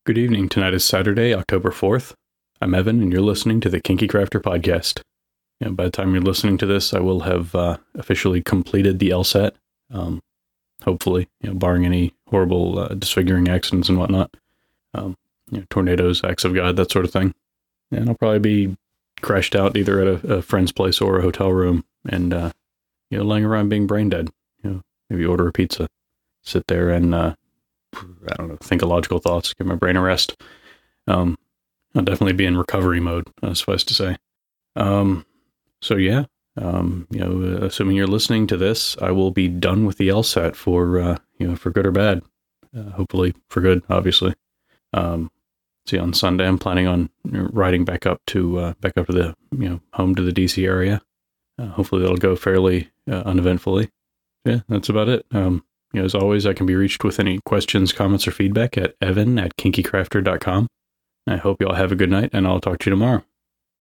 Good evening. Tonight is Saturday, October 4th. I'm Evan, and you're listening to the Kinky Crafter Podcast. By the time you're listening to this, I will have officially completed the LSAT. Hopefully, barring any horrible disfiguring accidents and whatnot. Tornadoes, acts of God, that sort of thing. And I'll probably be crashed out either at a friend's place or a hotel room and, laying around being brain dead. Maybe order a pizza, sit there and, think of logical thoughts, give my brain a rest. I'll definitely be in recovery mode, suffice to say. Assuming you're listening to this, I will be done with the LSAT for good or bad. Hopefully for good, obviously. On Sunday, I'm planning on riding back up to the, home to the DC area. Hopefully that'll go fairly uneventfully. Yeah, that's about it. As always, I can be reached with any questions, comments, or feedback at evan@kinkycrafter.com. I hope you all have a good night, and I'll talk to you tomorrow.